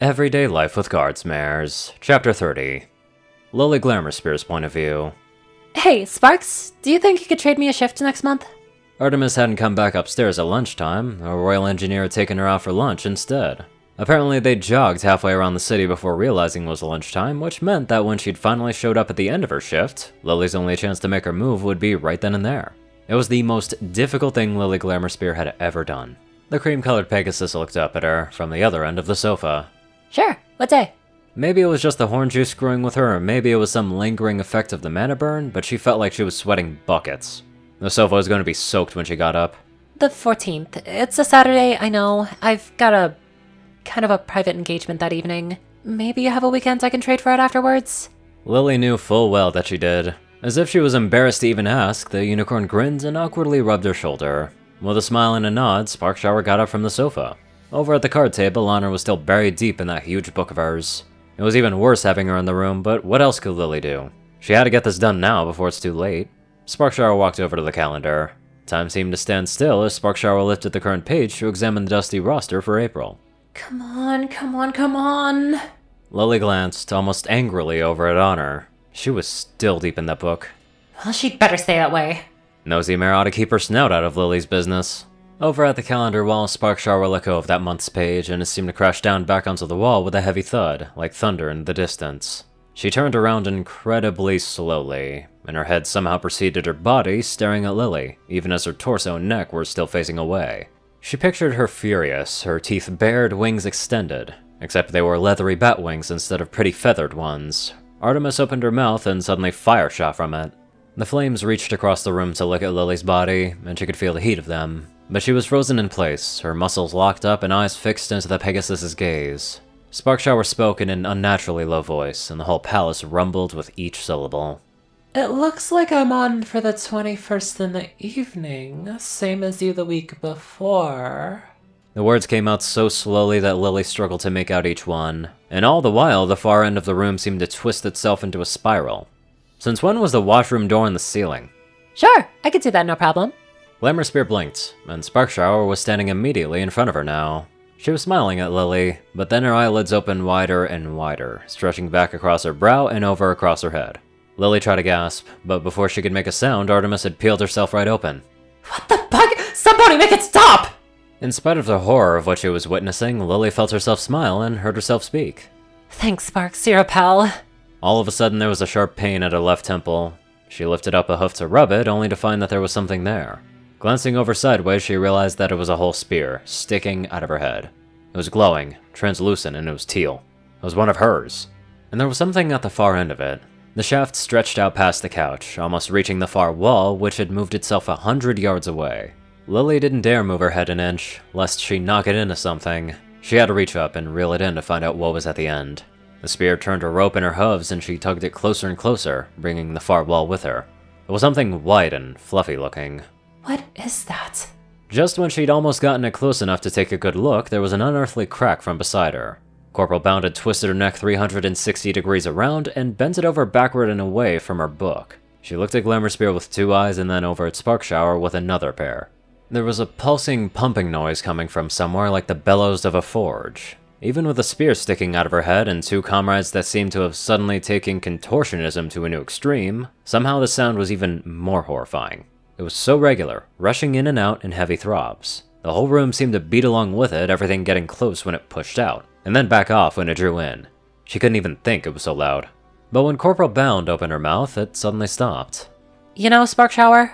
Everyday Life with Guardsmares, Chapter 30. Lily Glamorspear's point of view. Hey, Sparks, do you think you could trade me a shift next month? Artemis hadn't come back upstairs at lunchtime. A royal engineer had taken her out for lunch instead. Apparently they jogged halfway around the city before realizing it was lunchtime, which meant that when she'd finally showed up at the end of her shift, Lily's only chance to make her move would be right then and there. It was the most difficult thing Lily Glamorspear had ever done. The cream-colored Pegasus looked up at her from the other end of the sofa. Sure, what day? Maybe it was just the horn juice screwing with her, or maybe it was some lingering effect of the mana burn, but she felt like she was sweating buckets. The sofa was going to be soaked when she got up. The 14th. It's a Saturday, I know. I've got a kind of a private engagement that evening. Maybe you have a weekend I can trade for it afterwards? Lily knew full well that she did. As if she was embarrassed to even ask, the unicorn grinned and awkwardly rubbed her shoulder. With a smile and a nod, Sparkshower got up from the sofa. Over at the card table, Honor was still buried deep in that huge book of hers. It was even worse having her in the room, but what else could Lily do? She had to get this done now before it's too late. Sparkshower walked over to the calendar. Time seemed to stand still as Sparkshower lifted the current page to examine the dusty roster for April. Come on, come on, come on. Lily glanced, almost angrily, over at Honor. She was still deep in that book. Well, she'd better stay that way. Nosy Mare ought to keep her snout out of Lily's business. Over at the calendar wall, Sparkshower let go of that month's page, and it seemed to crash down back onto the wall with a heavy thud, like thunder in the distance. She turned around incredibly slowly, and her head somehow preceded her body, staring at Lily, even as her torso and neck were still facing away. She pictured her furious, her teeth bared, wings extended, except they were leathery bat wings instead of pretty feathered ones. Artemis opened her mouth and suddenly fire shot from it. The flames reached across the room to lick at Lily's body, and she could feel the heat of them. But she was frozen in place, her muscles locked up and eyes fixed into the Pegasus's gaze. Sparkshower spoke in an unnaturally low voice, and the whole palace rumbled with each syllable. It looks like I'm on for the 21st in the evening, same as you the week before. The words came out so slowly that Lily struggled to make out each one, and all the while the far end of the room seemed to twist itself into a spiral. Since when was the washroom door in the ceiling? Sure, I could do that, no problem. Glamorspear blinked, and Sparkshower was standing immediately in front of her now. She was smiling at Lily, but then her eyelids opened wider and wider, stretching back across her brow and over across her head. Lily tried to gasp, but before she could make a sound, Artemis had peeled herself right open. What the fuck? Somebody make it stop! In spite of the horror of what she was witnessing, Lily felt herself smile and heard herself speak. Thanks, Sparks, you're a pal. All of a sudden there was a sharp pain at her left temple. She lifted up a hoof to rub it, only to find that there was something there. Glancing over sideways, she realized that it was a whole spear, sticking out of her head. It was glowing, translucent, and it was teal. It was one of hers. And there was something at the far end of it. The shaft stretched out past the couch, almost reaching the far wall, which had moved itself 100 yards away. Lily didn't dare move her head an inch, lest she knock it into something. She had to reach up and reel it in to find out what was at the end. The spear turned a rope in her hooves, and she tugged it closer and closer, bringing the far wall with her. It was something white and fluffy looking. What is that? Just when she'd almost gotten it close enough to take a good look, there was an unearthly crack from beside her. Corporal Bound had twisted her neck 360 degrees around and bent it over backward and away from her book. She looked at Glamorspear with two eyes and then over at Sparkshower with another pair. There was a pulsing, pumping noise coming from somewhere like the bellows of a forge. Even with a spear sticking out of her head and two comrades that seemed to have suddenly taken contortionism to a new extreme, somehow the sound was even more horrifying. It was so regular, rushing in and out in heavy throbs. The whole room seemed to beat along with it, everything getting close when it pushed out, and then back off when it drew in. She couldn't even think it was so loud. But when Corporal Bound opened her mouth, it suddenly stopped. You know, Sparkshower?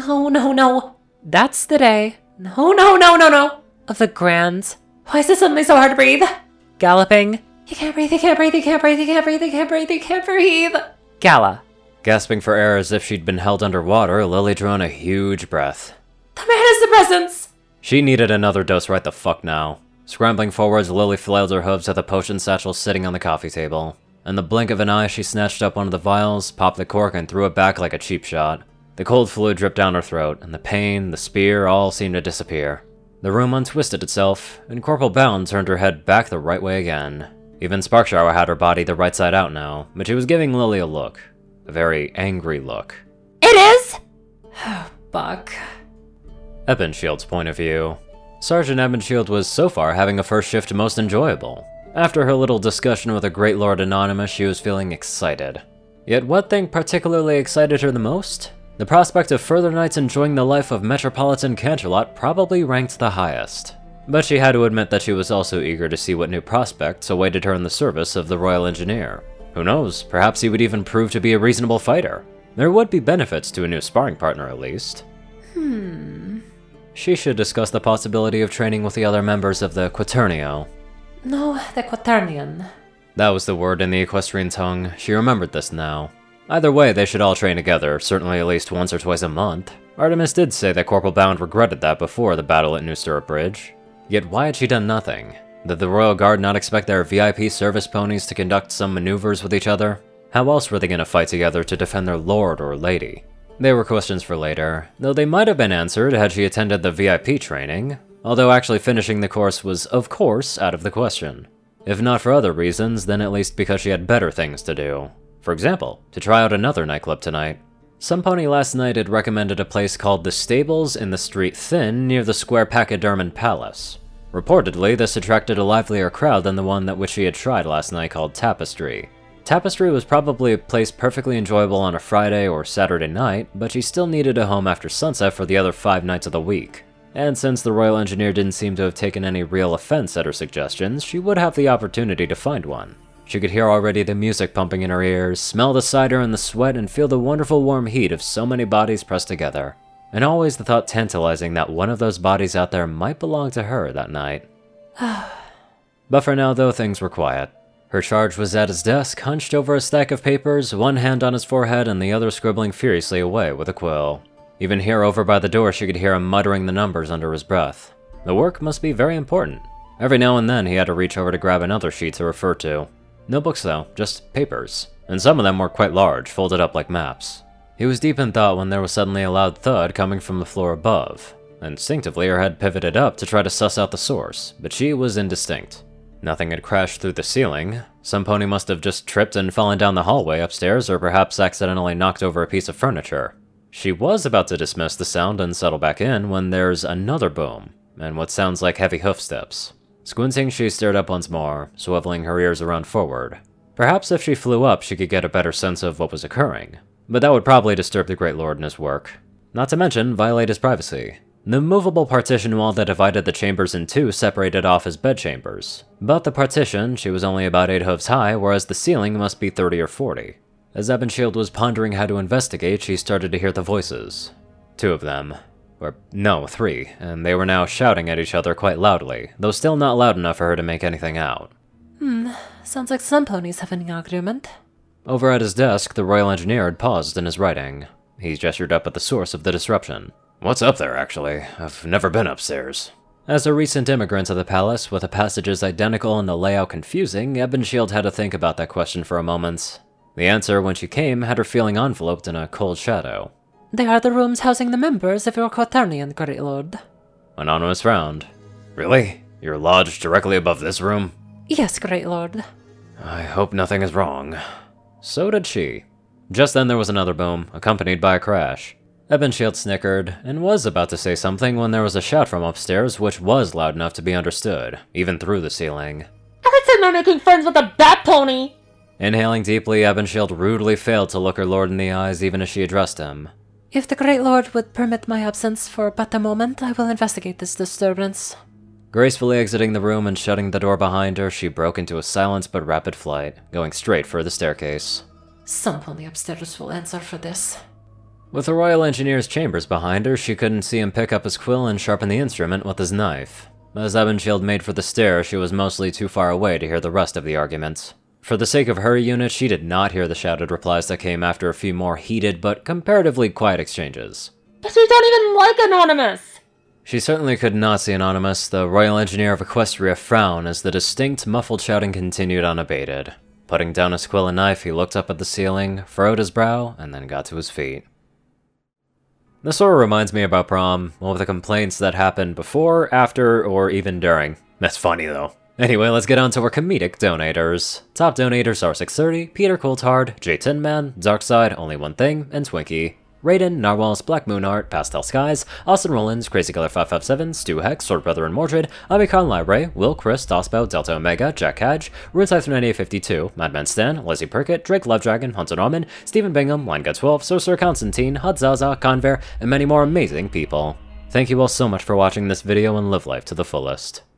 No. That's the day No. of the grand Why is this suddenly so hard to breathe? galloping You can't breathe. gala. Gasping for air as if she'd been held underwater, Lily drew in a huge breath. The man has the presence! She needed another dose right the fuck now. Scrambling forwards, Lily flailed her hooves at the potion satchel sitting on the coffee table. In the blink of an eye, she snatched up one of the vials, popped the cork, and threw it back like a cheap shot. The cold fluid dripped down her throat, and the pain, the spear, all seemed to disappear. The room untwisted itself, and Corporal Bound turned her head back the right way again. Even Sparkshower had her body the right side out now, but she was giving Lily a look. A very angry look. It is? Oh, Buck. Ebenshield's point of view. Sergeant Ebenshield was so far having a first shift most enjoyable. After her little discussion with the Great Lord Anonymous, she was feeling excited. Yet what thing particularly excited her the most? The prospect of further nights enjoying the life of Metropolitan Canterlot probably ranked the highest. But she had to admit that she was also eager to see what new prospects awaited her in the service of the Royal Engineer. Who knows, perhaps he would even prove to be a reasonable fighter. There would be benefits to a new sparring partner at least. She should discuss the possibility of training with the other members of the Quaternio. No, the Quaternion. That was the word in the equestrian tongue. She remembered this now. Either way, they should all train together, certainly at least once or twice a month. Artemis did say that Corporal Bound regretted that before the battle at New Stirrup Bridge. Yet why had she done nothing? Did the Royal Guard not expect their VIP service ponies to conduct some maneuvers with each other? How else were they going to fight together to defend their lord or lady? They were questions for later, though they might have been answered had she attended the VIP training, although actually finishing the course was, of course, out of the question. If not for other reasons, then at least because she had better things to do. For example, to try out another nightclub tonight. Some pony last night had recommended a place called The Stables in the Street Thin near the Square Pachyderman Palace. Reportedly, this attracted a livelier crowd than the one that which she had tried last night called Tapestry. Tapestry was probably a place perfectly enjoyable on a Friday or Saturday night, but she still needed a home after sunset for the other 5 nights of the week. And since the Royal Engineer didn't seem to have taken any real offense at her suggestions, she would have the opportunity to find one. She could hear already the music pumping in her ears, smell the cider and the sweat, and feel the wonderful warm heat of so many bodies pressed together. And always the thought tantalizing that one of those bodies out there might belong to her that night. But for now, though, things were quiet. Her charge was at his desk, hunched over a stack of papers, one hand on his forehead and the other scribbling furiously away with a quill. Even here over by the door she could hear him muttering the numbers under his breath. The work must be very important. Every now and then he had to reach over to grab another sheet to refer to. No books though, just papers. And some of them were quite large, folded up like maps. He was deep in thought when there was suddenly a loud thud coming from the floor above. Instinctively her head pivoted up to try to suss out the source, but she was indistinct. Nothing had crashed through the ceiling. Some pony must have just tripped and fallen down the hallway upstairs, or perhaps accidentally knocked over a piece of furniture. She was about to dismiss the sound and settle back in when there's another boom, and what sounds like heavy hoofsteps. Squinting, she stared up once more, swiveling her ears around forward. Perhaps if she flew up, she could get a better sense of what was occurring, but that would probably disturb the Great Lord in his work. Not to mention, violate his privacy. The movable partition wall that divided the chambers in two separated off his bedchambers. But the partition, she was only about 8 hooves high, whereas the ceiling must be 30 or 40. As Ebonshield was pondering how to investigate, she started to hear the voices. 2 of them. Or, no, 3, and they were now shouting at each other quite loudly, though still not loud enough for her to make anything out. Sounds like some ponies have an argument. Over at his desk, the Royal Engineer had paused in his writing. He gestured up at the source of the disruption. What's up there, actually? I've never been upstairs. As a recent immigrant to the palace, with the passages identical and the layout confusing, Ebonshield had to think about that question for a moment. The answer, when she came, had her feeling enveloped in a cold shadow. They are the rooms housing the members of your Quaternion, Great Lord. Anonymous frowned. Really? You're lodged directly above this room? Yes, Great Lord. I hope nothing is wrong. So did she. Just then there was another boom, accompanied by a crash. Ebonshield snickered, and was about to say something when there was a shout from upstairs which was loud enough to be understood, even through the ceiling. I said not making friends with a bat pony! Inhaling deeply, Ebonshield rudely failed to look her lord in the eyes even as she addressed him. If the Great Lord would permit my absence for but a moment, I will investigate this disturbance. Gracefully exiting the room and shutting the door behind her, she broke into a silent but rapid flight, going straight for the staircase. Some pony upstairs will answer for this. With the Royal Engineer's chambers behind her, she couldn't see him pick up his quill and sharpen the instrument with his knife. As Ebonshield made for the stair, she was mostly too far away to hear the rest of the argument. For the sake of her unit, she did not hear the shouted replies that came after a few more heated but comparatively quiet exchanges. But we don't even like Anonymous! She certainly could not see Anonymous, the Royal Engineer of Equestria, frown as the distinct, muffled shouting continued unabated. Putting down his quill and knife, he looked up at the ceiling, furrowed his brow, and then got to his feet. This sort of reminds me about prom, all of the complaints that happened before, after, or even during. That's funny though. Anyway, let's get on to our comedic donators. Top donators are 630, Peter Coulthard, J Tinman, Darkside, Only One Thing, and Twinkie. Raiden, Narwhals, Black Moon Art, Pastel Skies, Austin Rollins, Crazy Color 557, Stu Hex, Sword Brother and Mordred, Abicon Libre, Will Chris, Dospo, Delta Omega, Jack Hadge, RuneScythe 9852, Madman Stan, Lizzie Perkett, Drake Lovedragon, Hunter Norman, Stephen Bingham, Linega12, Sorcerer Constantine, Hudzaza, Conver, and many more amazing people. Thank you all so much for watching this video and live life to the fullest.